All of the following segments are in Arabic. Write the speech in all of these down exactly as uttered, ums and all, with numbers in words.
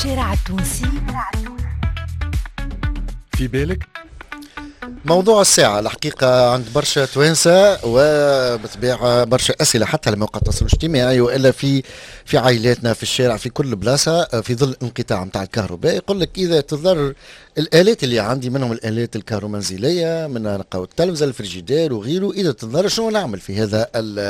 الشارع التونسي في بالك؟ موضوع الساعة الحقيقة عند برشا توانسة وبطبيعة برشا أسئلة حتى على مواقع التواصل الاجتماعي وإلا في في عائلاتنا في الشارع في كل بلاصة في ظل انقطاع متاع الكهرباء. يقول لك إذا تضر الآلات اللي عندي منهم الآلات الكهرومنزلية منها نقاو التلفزة الفريجيدير وغيره، إذا تضر شنو نعمل في هذا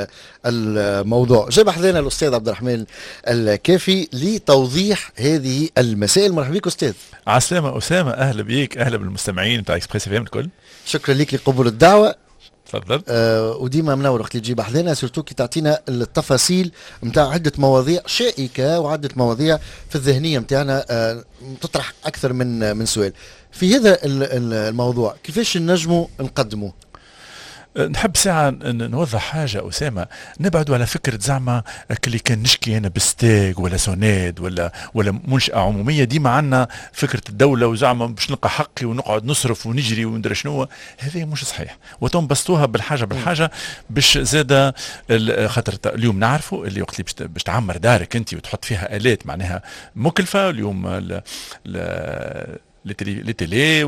الموضوع؟ جاب حذانا الأستاذ عبد الرحمن الكافي لتوضيح هذه المسائل. مرحبا بك أستاذ. عسلامة أسامة، أهلا بيك، أهلا بالمستمعين بتاع إكسبريس اف ام الكل. شكرا لك لقبول الدعوة. تفضل. آه وديما منور وقت اللي تجيب حذانا سورتو كي تعطينا التفاصيل نتاع عدة مواضيع شائكة وعدة مواضيع في الذهنية نتاعنا، آه تطرح أكثر من من سؤال في هذا الموضوع. كيفاش نجموا نقدموا؟ نحب ساعة نوضح حاجة أسامة، نبعدوا على فكرة زعما اللي كان نشكي أنا بستيك ولا سوناد ولا ولا منشأة عمومية ديما عنا فكرة الدولة وزعما باش نلقى حقي ونقعد نصرف ونجري وندري شنو. هذا مش صحيح، وتنبسطوها بالحاجة بالحاجة باش زادة خاطر اليوم نعرفوا اللي وقت اللي باش تعمر دارك أنت وتحط فيها آلات معناها مكلفة. اليوم ل ل لتلي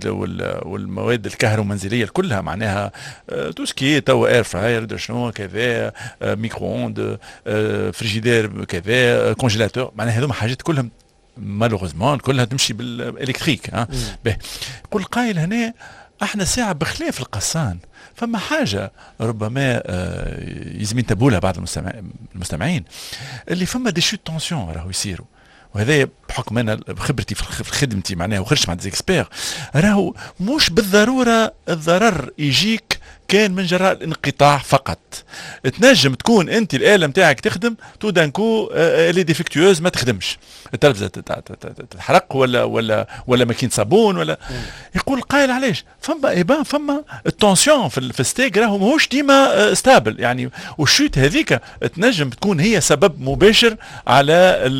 والمواد الكهرومنزليه كلها معناها توسكي تو اير فراير شنو كذا ميكرو اوند فريجيدير كذا كونجيلاتور، معناها هذوما حاجات كلهم مالوغوزمون كلها تمشي بالالكتريك. ها به كل قايل هنا احنا ساعه بخلاف القصان فما حاجه ربما يلزم ينتبهوا لها بعض المستمعين اللي فما دي شوت تونسيون راهو يصيروا، وهذا بحكم انا بخبرتي في خدمتي معناها وخرجت مع ديزيكسبير، راهو مش بالضروره الضرر يجيك كان من جراء الانقطاع فقط. تنجم تكون انت الاله نتاعك تخدم تو دانكو الي ديفيكتوز ما تخدمش، التلفزه تتحرق ولا ولا ولا ماكينه صابون ولا يقول قايل علاش فما ايبان فما التونسيون في الستيك راهو ماهوش ديما ستابل يعني، والشوت هذيك تنجم تكون هي سبب مباشر على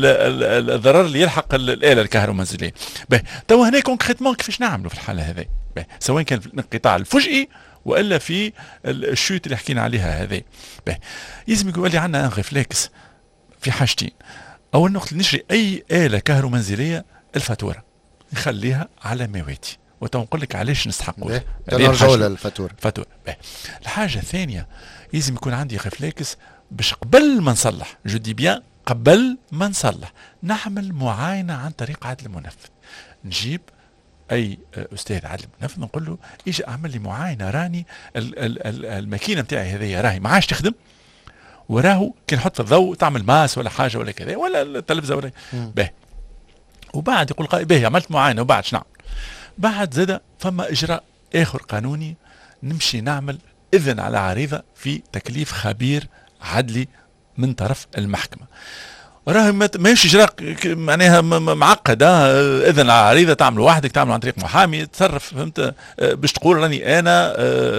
الضرر اللي يلحق الاله الكهرومنزليه. باهي تو هنا كونكريتمون كيفاش نعملوا في الحاله هذه؟ سواء كان في الانقطاع الفجئي والا في الشوت اللي حكينا عليها هذه. باهي يلزم يقول لي عندنا ان ريفلكس في حاجتين. اول وقت نشري اي اله كهرومنزليه الفاتوره نخليها على مواتي، وتنقول لك علاش نستحقوا نرجعوا للفاتوره. فاتوره. الحاجه الثانيه لازم يكون عندي ريفلكس باش قبل ما نصلح، جو دي بيان قبل ما نصلح، نعمل معاينه عن طريق عدل المنفذ. نجيب اي استاذ عدل المنفذ نقول له اجي اعمل لي معاينه، راني ال ال ال الماكينه نتاعي هذه راهي ما عادش تخدم، وراهو كي نحط في الضوء تعمل ماس ولا حاجه ولا كذا ولا التلفزه ولا باهي. وبعد يقول قائل باهي عملت معاينه وبعد شنو نعمل؟ بعد زاد فما اجراء اخر قانوني، نمشي نعمل اذن على عريضه في تكليف خبير عدلي من طرف المحكمه. راه ماهيش اجراء معناها معقد، اذن على عريضه تعملوا وحدك، تعملوا عن طريق محامي، تصرف فهمت باش تقول راني انا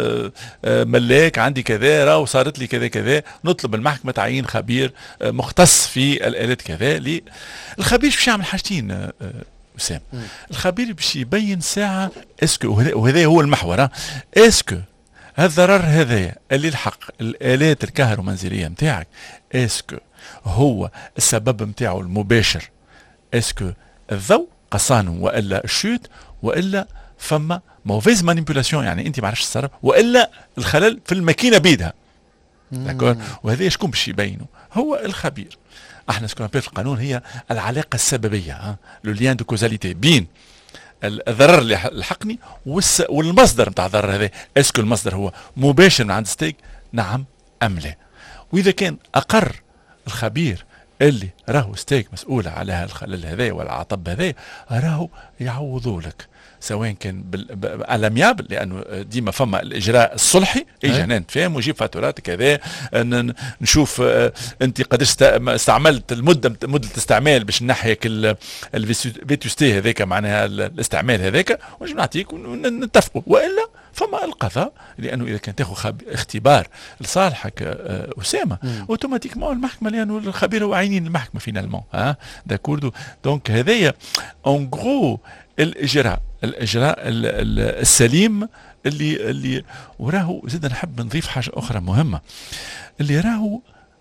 ملاك عندي كذا راه وصارت لي كذا كذا، نطلب المحكمه تعيين خبير مختص في الالات كذا. لي الخبير باش يعمل حاجتين وسام، الخبير باش يبين ساعه اسكو، وهذا هو المحور، اسكو هالضرر هذايا اللي الحق الالات الكهرومنزليه نتاعك اسكو هو السبب نتاعو المباشر، اسكو الضوء قصانه والا الشوت والا فما موفيز مانيبيولاسيون يعني انت ما عرفتش تصرف والا الخلل في الماكينه بيدها. داكور، وهذا شكون باش يبينه؟ هو الخبير. احنا سكون في القانون هي العلاقه السببيه، لو ليان دو كوزاليتي بين الضرر اللي لحقني والمصدر نتاع الضرر هذا، اسكو المصدر هو مباشر من عند ستيك نعم ام لا. واذا كان اقر الخبير اللي راهو ستيك مسؤول على الخلل هذا والعطب هذا، راهو يعوضوا لك سواء كان بالاميابل، لانه ديما فما الاجراء الصلحي اجي هنا نتفاهم ونجيب فاتورات كذا، نشوف انت قداش استعملت المده مده الاستعمال باش نحيك الفيتوستي هذاك معناها الاستعمال هذاك ونجي نعطيك ونتفقوا، والا فما القضاء، لانه اذا كان تاخذ اختبار لصالحك اسامه اوتوماتيكمون المحكمه، لانه الخبير هو عينين المحكمه فينالمون. ها داكوردو. دونك هذايا اون غرو الاجراء الاجراء السليم اللي اللي وراهو زاد نحب نضيف حاجه اخرى مهمه، اللي راهو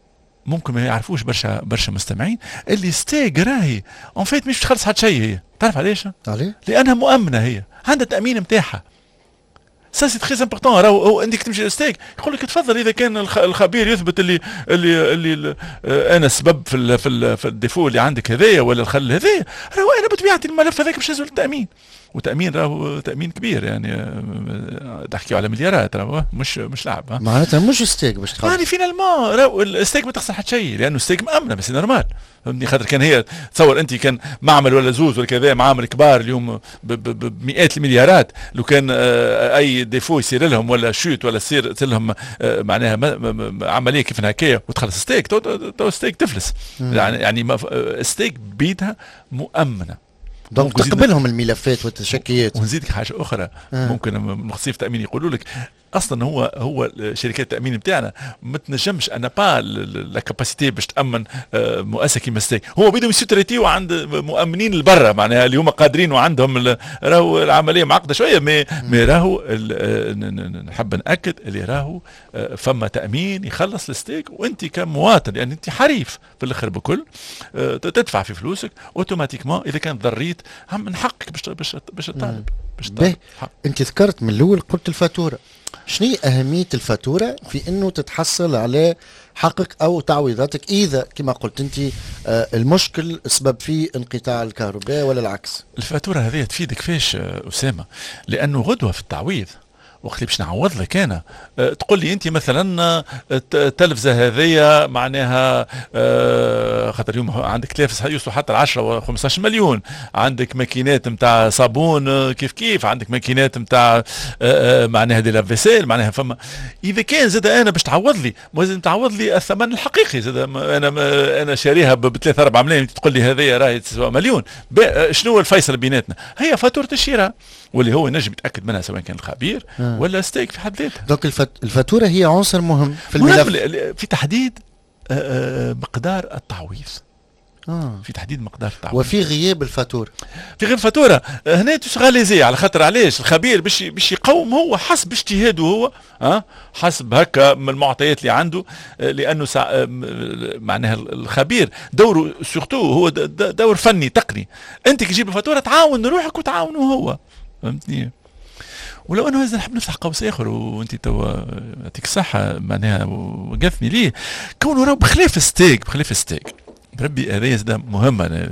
ممكن ما يعرفوش برشا برشا مستمعين اللي ستيك راهي اون فيت مش تخلص حتى شيء. هي تعرف علاش؟ عليه؟ لانها مؤمنه، هي عندها التامين نتاعها. سا سي تري امبورطون. راهو عندك تمشي للستيك يقول لك تفضل اذا كان الخبير يثبت اللي اللي اللي انا سبب في ال في ال في الديفو اللي عندك هذايا ولا الخل هذايا، راهو انا بطبيعتي الملف هذاك باش نزول التامين. وتامين راهو تامين كبير يعني تحكيو على مليارات، راهو مش مش لعب. معناتها مش ستيك باش تخلص يعني فينالمون راهو الستيك ما تخسر حتى شيء، لانه الستيك مامنه بس نورمال. فهمتني؟ خاطر كان هي تصور انت كان معمل ولا زوز ولا كذا، معامل كبار اليوم بمئات المليارات، لو كان اي ديفو يصير لهم ولا شوت ولا يصير لهم معناها عمليه كيف هكايا وتخلص ستيك، تو, تو ستيك تفلس. يعني يعني ستيك بيدها مؤمنه. دونك تقبلهم الملفات والتشكيات. ونزيدك حاجه اخرى آه. ممكن مخصص التامين يقولوا لك اصلا هو هو شركات التامين نتاعنا ما تنجمش انا با لا كاباسيتي باش تامن مؤسسه كيما ستيك. هو بدهم يستريتيو عند مؤمنين البرة معناها اللي هما قادرين وعندهم راهو العمليه معقده شويه، مي مي راهو نحب ناكد اللي راهو فما تامين يخلص الستيك، وانت كمواطن لان انت حريف في الاخر بكل تدفع في فلوسك اوتوماتيكمون اذا كان ضريت من حقك باش باش باش تطالب باش تطالب. انت ذكرت من الاول قلت الفاتوره. شنو أهمية الفاتورة في أنه تتحصل على حقك أو تعويضاتك إذا كما قلت أنت آه المشكل سبب فيه انقطاع الكهرباء ولا العكس؟ الفاتورة هذه تفيدك فيش أسامة؟ لأنه غدوة في التعويض وقت اللي باش نعوض لك انا أه تقول لي انت مثلا التلفزه هذيا معناها أه خاطر اليوم عندك تلفز يوصل حتى ل عشرة و خمسطاش مليون، عندك ماكينات نتاع صابون كيف كيف، عندك ماكينات نتاع أه معناها دي لافيسيل معناها فما. اذا كان زاد انا باش تعوض لي لازم تعوض لي الثمن الحقيقي. زاد انا انا شاريها ب ثلاثة أربعة ملايين تقول لي هذيا راهي تسوى مليون. شنو الفيصل بيناتنا؟ هي فاتوره الشراء واللي هو نجم يتاكد منها سواء كان الخبير آه. ولا ستيك في حد ذاتها. دونك الفاتوره هي عنصر مهم في الملف في تحديد مقدار التعويض. آه. في تحديد مقدار التعويض وفي غياب الفاتوره. في غياب الفاتوره هنا تسغاليزي على خاطر علاش الخبير باش باش يقوم هو حسب اجتهاده هو اه حسب هكا من المعطيات اللي عنده، لانه سع... معناها الخبير دوره سورتو هو دور فني تقني. انت كي تجيب الفاتوره تعاون روحك وتعاونه هو، فهمتني؟ ولو انه لازم نحب نفتح قوس اخر وانت تو يعطيك الصحه معناها وقفني ليه كونه راه بخلاف ستيك بخلاف ستيك بربي هذه زاد مهمه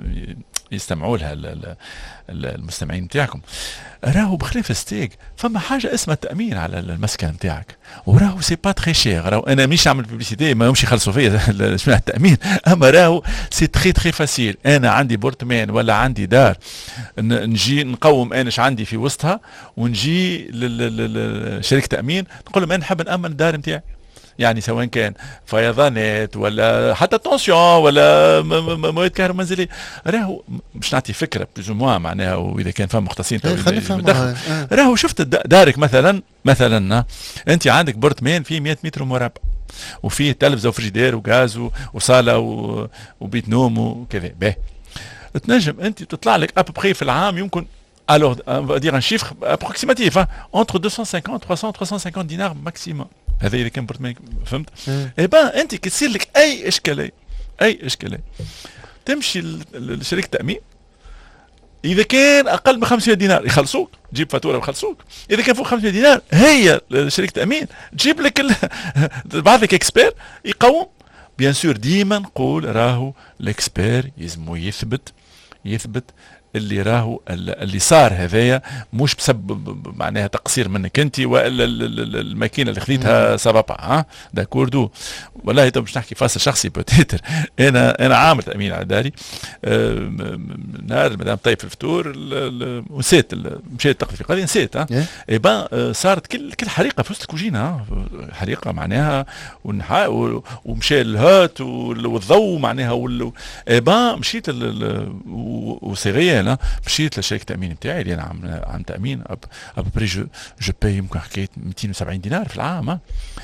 يستمعوا لها المستمعين نتاعكم. راهو بخلاف ستيك فما حاجه اسمها التامين على المسكن نتاعك، وراهو سي با تري شير. راهو انا مش نعمل بوبليسيتي ما يمشي يخلصوا فيا شنو التامين، اما راهو سي تري تري فاسيل. انا عندي بورتمان ولا عندي دار نجي نقوم انا اش عندي في وسطها ونجي لشركه تامين نقول لهم انا نحب نامن الدار نتاعي، يعني سواء كان فيضانات ولا حتى تونسيون ولا مواد كهرباء منزليه. راهو باش نعطي فكره بلوز موا معناها، واذا كان فهم مختصين راهو شفت دارك مثلا مثلا انت عندك بورتمان فيه مئة متر مربع وفيه تلفزه وفريجيدير وغاز وصاله وبيت نوم وكذا، باهي تنجم انت تطلع لك ابخي في العام يمكن alors on va dire un chiffre approximatif hein, entre deux cent cinquante trois cents trois cent cinquante dinars maximum. هذا اذا كان بورتمان فهمت؟ اي بان انت كي تصير لك اي اشكاليه اي اشكاليه تمشي لشركه تامين، اذا كان اقل من خمسمائة دينار يخلصوك، تجيب فاتوره ويخلصوك. اذا كان فوق خمسمائة دينار هي شركه تامين تجيب لك ال... تبعث لك اكسبير يقوم. بيان سور ديما نقول راهو الاكسبير يلزمو يثبت يثبت اللي راهو اللي صار هذايا مش بسبب معناها تقصير منك انت والا الماكينه اللي خذيتها سببها ها داكور دو. والله تو باش نحكي فاصل شخصي بوتيتر، انا انا عامل تامين على داري أه نهار مدام طيب في الفطور ونسيت مشيت تقضي في قضيه نسيت ها اي بان صارت كل كل حريقه في وسط الكوجينه حريقه معناها ومشى الهات والضوء معناها اي بان مشيت وصغير مشيت لشركه التامين نتاعي اللي انا عم عم تامين ابري جو جو باي يمكن حكيت مئتين وسبعين دينار في العام.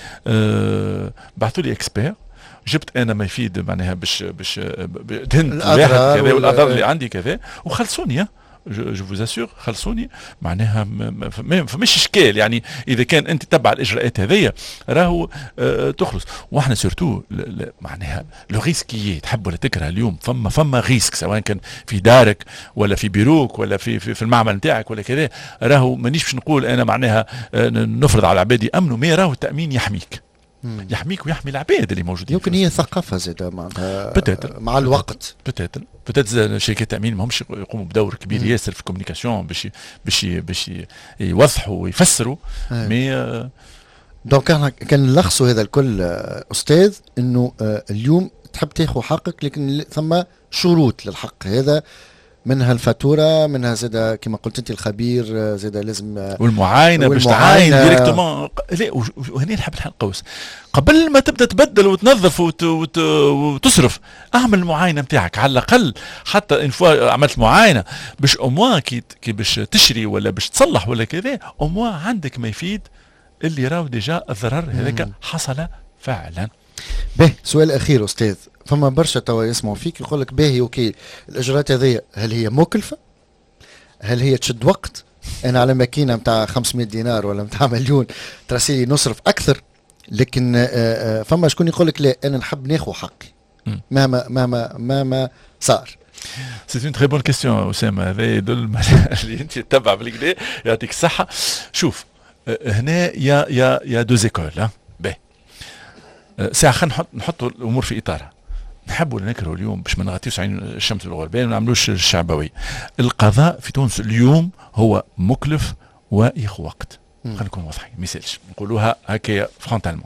أه بعثوا لي اكسبير، جبت انا ما يفيد معناها باش باش دهنت واحد كذا والاضرار اللي عندي كذا وخلصوني جو فوز اسور خلصوني معناها ما فماش اشكال يعني اذا كان انت تبع الاجراءات هذيا راهو آه تخلص. واحنا سورتو معناها لو ريسكي تحب ولا تكره اليوم فما فما ريسك سواء كان في دارك ولا في بيروك ولا في في, في المعمل نتاعك ولا كذا، راهو مانيش باش نقول انا معناها آه نفرض على العباد يامنوا، ما راهو التامين يحميك مم. يحميك ويحمي العباد اللي موجودين. يمكن هي ثقافه زاده معناها مع الوقت. بتاتر بتاتر شركات التامين ماهمش يقوموا بدور كبير مم. ياسر في الكوميونيكاسيون باش باش باش يوضحوا ويفسروا. مي آه دونك كان كان نلخصوا هذا الكل استاذ انه اليوم تحب تاخذ حقك، لكن ثم شروط للحق هذا، منها الفاتوره، منها زاده كما قلت انت الخبير، زاده لازم والمعاينه باش تعاين ديريكتومون. لا وهنا نحب نحل قوس قبل ما تبدا تبدل وتنظف وت... وت... وتصرف، اعمل المعاينه نتاعك على الاقل. حتى ان فوا عملت معاينه باش اموا كي كي باش تشري ولا باش تصلح ولا كذا، اموا عندك ما يفيد اللي راهو ديجا الضرر هذاك حصل فعلا. به سؤال اخير استاذ، فما برشا توا يسمعوا فيك يقول لك باهي اوكي الاجراءات هذه هل هي مكلفه؟ هل هي تشد وقت؟ انا على ماكينه نتاع خمسمائة دينار ولا نتاع مليون تراسيلي نصرف اكثر، لكن آآ آآ فما شكون يقول لك لا انا نحب ناخذ حقي مهما مهما مهما صار. سي اون تري بون كيستيون اسامه، هذا يدل اللي انت تتبع بالكدا يعطيك الصحه. شوف هنا يا يا يا دو زيكول ها باهي ساعه خلينا نحط نحطوا الامور في اطارها. نحبوا نكرهوا اليوم باش ما نغطيوش عين الشمس بالغربال وما نعملوش الشعبوي. القضاء في تونس اليوم هو مكلف وياخذ وقت. خلينا نكون واضحين ما يسالش نقولوها هكايا فرونتالمون.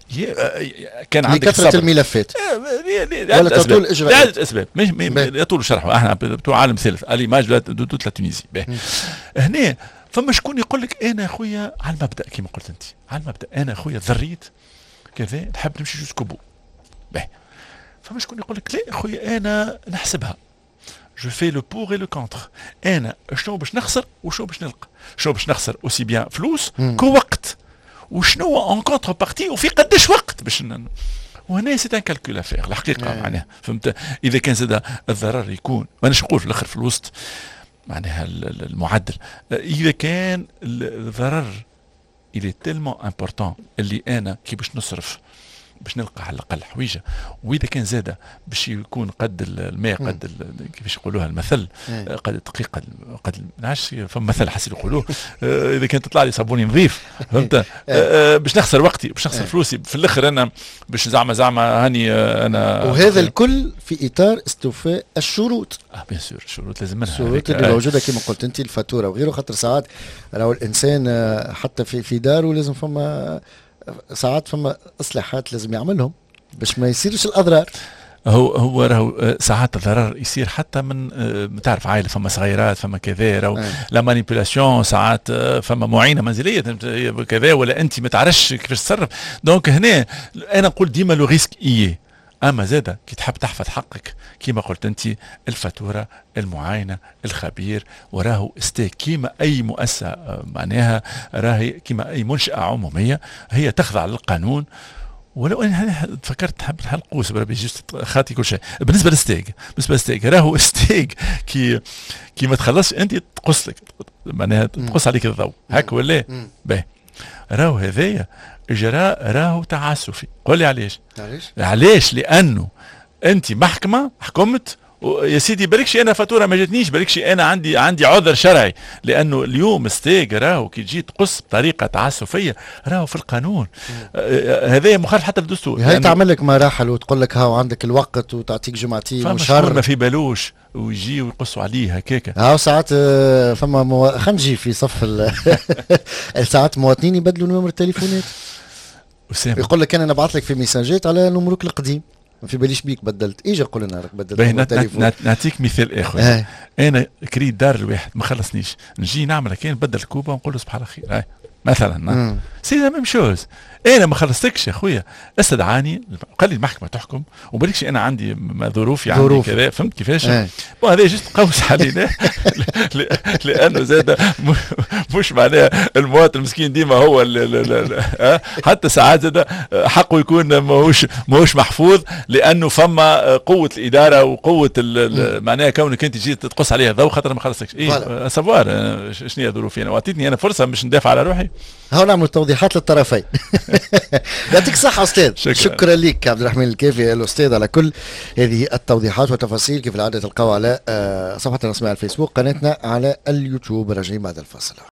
كان عندك كثرة الملفات ولا تطول الاجراءات لعدة اسباب مش يطول شرحه. احنا بتوع عالم ثالث اليماج دو لا تونيزي. هنا فما شكون يقول لك انا اخويا على المبدا كما قلت انت، على المبدا انا اخويا ضريت كذا نحب نمشي جوسكو بو. باهي فما شكون يقول لك لا اخويا انا نحسبها جو في لو بور اي لو كونتر، انا شنو باش نخسر وشنو باش نلقى، شنو باش نخسر اوسي بيان فلوس كو وقت، وشنو اون كونتر بارتي وفي قداش وقت باش ن... وهنا سي ان كالكول افير الحقيقه معناها فهمت. اذا كان زاد الضرر يكون ماناش نقول في الاخر في الوسط معناها المعدل، اذا كان الضرر il est tellement important اللي انا كي باش نصرف باش نلقى على الاقل حويجه، واذا كان زاده باش يكون قد الماء قد كيفاش يقولوها المثل قد الدقيقه قد نعرفش فما مثل حسي يقولوه اذا كان تطلع لي صابوني نظيف فهمت باش نخسر وقتي باش نخسر فلوسي في الاخر انا باش زعما زعما هاني انا. وهذا الكل في اطار استوفاء الشروط. اه بيان سور الشروط لازم منها الشروط اللي موجوده كما قلت انت الفاتوره وغيره، خاطر ساعات راهو الانسان حتى في في داره لازم فما ساعات فما اصلاحات لازم يعملهم باش ما يصيرش الاضرار. هو هو راهو ساعات الضرر يصير حتى من تعرف عائله فما صغيرات فما كذا راهو لا مانيبيولاسيون ساعات فما معينه منزليه كذا ولا انت ما تعرفش كيفاش تصرف. دونك هنا انا نقول ديما لو ريسك اييه. اما زاده كي تحب تحفظ حقك كيما قلت انت الفاتوره المعاينه الخبير وراهو استيك كيما اي مؤسسه معناها راهي كيما اي منشاه عموميه هي تخضع للقانون. ولو انا فكرت نحب نحل قوس بربي جست خاطي كل شيء بالنسبه للستيك بالنسبه للستيك راهو ستيك كي كي ما تخلصش انت تقص لك معناها تقص عليك الضوء هاك ولا باهي. راهو هذايا اجراء راهو تعسفي. قول لي علاش؟ علاش؟ علاش؟ لانه انت محكمه حكمت يا سيدي بالكش انا فاتوره ما جاتنيش بالكش انا عندي عندي عذر شرعي، لانه اليوم ستيك راهو كي تجي تقص بطريقه تعسفيه راهو في القانون هذا مخالف حتى للدستور. هي تعمل لك مراحل وتقول لك هاو عندك الوقت وتعطيك جمعتين وشهر ما في بالوش ويجي ويقصوا عليه هكاك. هاو ساعات فما مو... خلينا نجي في صف ساعات مواطنين يبدلوا نمر التليفونات يقول لك انا نبعث لك في ميساجات على نمرك القديم ما في باليش بيك بدلت ايجا قول لنا راك بدلت التليفون. نعطيك مثال اخر آه. انا كريت دار الواحد ما خلصنيش نجي نعمل كان نبدل الكوبه ونقول له صباح الخير مثلا سي لا ميم شوز. انا ما خلصتكش يا خويا، استدعاني قال لي المحكمه تحكم وبالكش انا عندي ظروفي عندي كذا، فهمت كيفاش؟ وهذا جست قوس علينا لانه زاد مش معناها المواطن المسكين ديما هو حتى ساعات زاد حقه يكون ماهوش ماهوش محفوظ، لانه فما قوه الاداره وقوه معناها كونك انت جيت تقص عليها ضوء خاطر ما خلصتكش. اي سافوار شنو هي ظروفي انا، واعطيتني انا فرصه باش ندافع على روحي. هاو نعمل توضيحات للطرفين. يعطيك الصحة أستاذ. شكرا, شكرا لك عبد الرحمن الكافي الأستاذ على كل هذه التوضيحات والتفاصيل. كيف العادة تلقاو على صفحتنا الرسمية على الفيسبوك، قناتنا على اليوتيوب. راجعين بعد الفاصل.